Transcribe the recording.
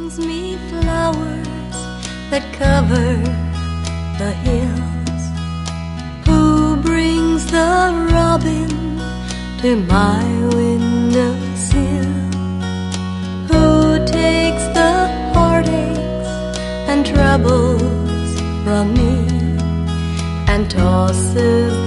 brings me flowers that cover the hills? Who brings the robin to my windowsill? Who takes the heartaches and troubles from me and tosses